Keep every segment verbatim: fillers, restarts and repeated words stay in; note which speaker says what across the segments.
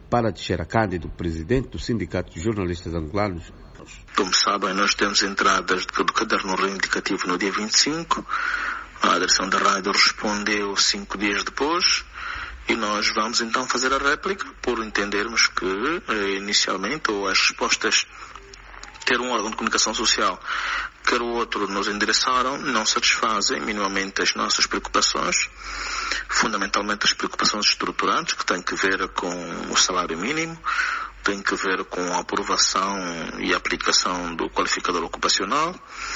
Speaker 1: Para Teixeira Cândido, presidente do Sindicato de Jornalistas Angolanos.
Speaker 2: Como sabem, nós temos entradas do caderno reivindicativo no dia vinte e cinco. A direção da rádio respondeu cinco dias depois. E nós vamos então fazer a réplica por entendermos que, eh, inicialmente, ou as respostas, quer um órgão de comunicação social, quer o outro nos endereçaram, não satisfazem minimamente as nossas preocupações, fundamentalmente as preocupações estruturantes, que têm que ver com o salário mínimo, tem que ver com a aprovação e aplicação do qualificador ocupacional.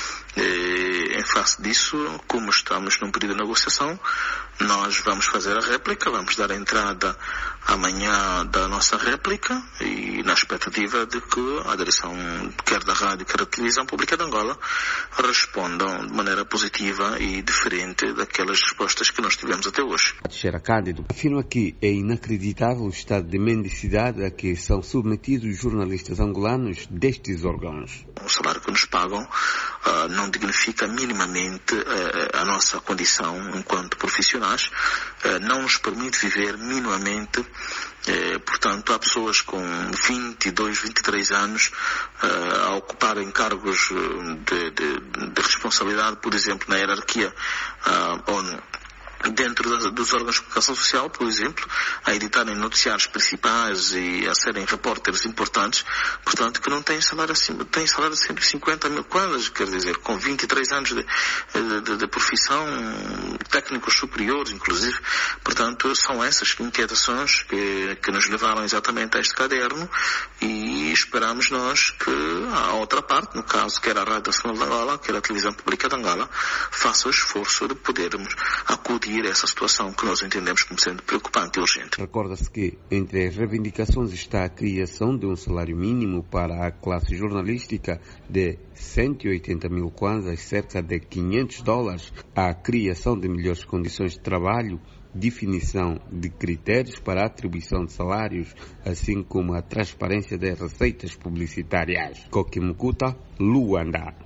Speaker 2: E, em face disso, como estamos num período de negociação, nós vamos fazer a réplica, vamos dar a entrada amanhã da nossa réplica e na expectativa de que a direção, quer da rádio, quer da televisão pública de Angola, respondam de maneira positiva e diferente daquelas respostas que nós tivemos até hoje.
Speaker 1: Teixeira Cândido afirma que é inacreditável o estado de mendicidade a que são submetidos os jornalistas angolanos destes órgãos.
Speaker 2: O salário que nos pagam uh, não dignifica minimamente uh, a nossa condição enquanto profissionais, uh, não nos permite viver minimamente. Uh, portanto, há pessoas com vinte e dois, vinte e três anos uh, a ocuparem cargos de, de, de responsabilidade, por exemplo, na hierarquia uh, ONU. Dentro das, dos órgãos de comunicação social, por exemplo, a editarem noticiários principais e a serem repórteres importantes, portanto, que não têm salário acima, têm salário de cento e cinquenta mil kwanzas, quer dizer, com vinte e três anos de, de, de profissão, técnicos superiores, inclusive. Portanto, são essas inquietações que, que nos levaram exatamente a este caderno e esperamos nós que a outra parte, no caso, quer a Rádio Nacional de Angola, quer a Televisão Pública de Angola, faça o esforço de podermos acudir a essa situação que nós entendemos como sendo preocupante e urgente.
Speaker 1: Recorda-se que entre as reivindicações está a criação de um salário mínimo para a classe jornalística de cento e oitenta mil kwanzas, cerca de quinhentos dólares, a criação de melhores condições de trabalho, definição de critérios para a atribuição de salários, assim como a transparência das receitas publicitárias. Koki Mukuta, Luanda.